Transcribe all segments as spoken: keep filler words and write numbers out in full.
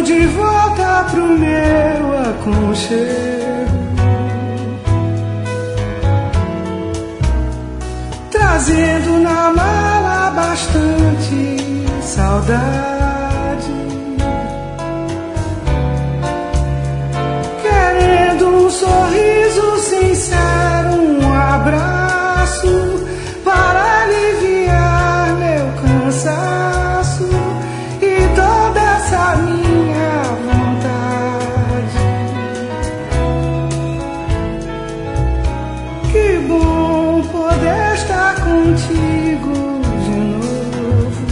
levando de volta pro meu aconchego, trazendo na mala bastante saudade, querendo um sorriso sincero, um abraço para aliviar meu cansaço e toda essa minha vontade. Que bom poder estar contigo de novo,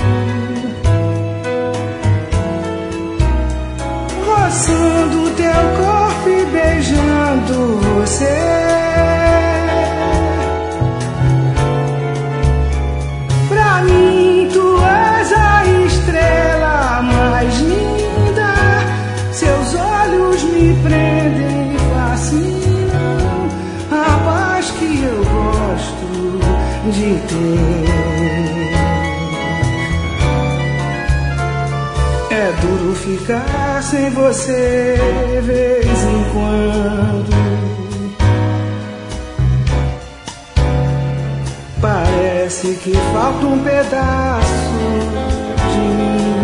roçando teu corpo e beijando você. Pra mim tu és a estrela mais linda, seus olhos me prendem e fascinam, a paz que eu gosto de ter. É duro ficar sem você vez em quando, parece que falta um pedaço de mim.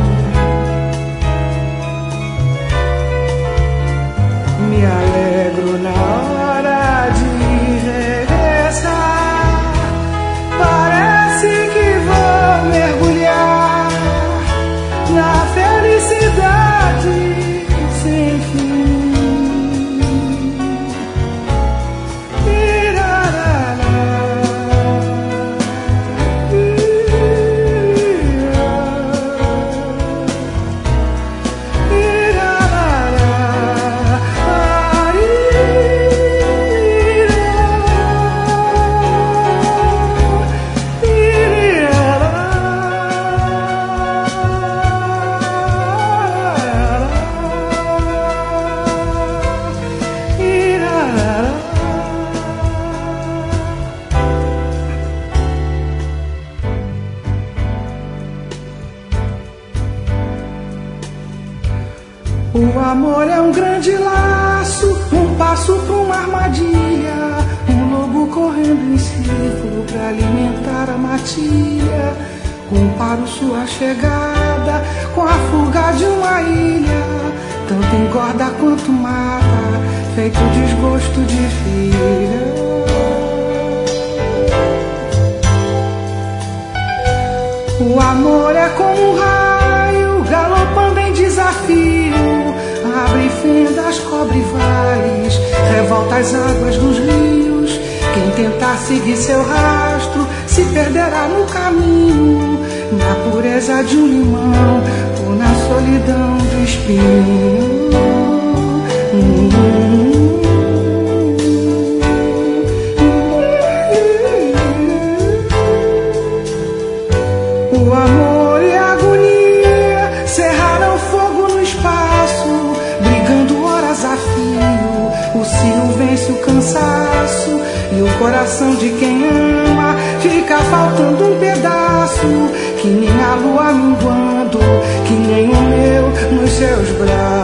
Me alegro na hora de regressar, parece que vou mergulhar na felicidade sem fim. O amor é um grande laço, um passo pra uma armadilha, um lobo correndo em círculo pra alimentar a matilha. Comparo sua chegada com a fuga de uma ilha, tanto engorda quanto mata, feito desgosto de filha. O amor é como um raio, galopando em desafio, abre fendas, cobre vales, revolta as águas dos rios. Quem tentar seguir seu rastro se perderá no caminho, na pureza de um limão ou na solidão do espinho. O amor e a agonia cerraram fogo no espaço, brigando horas a fio. O cio vence o cansaço e o coração de quem ama fica faltando um pedaço, que nem a lua minguando, que nem o meu nos seus braços.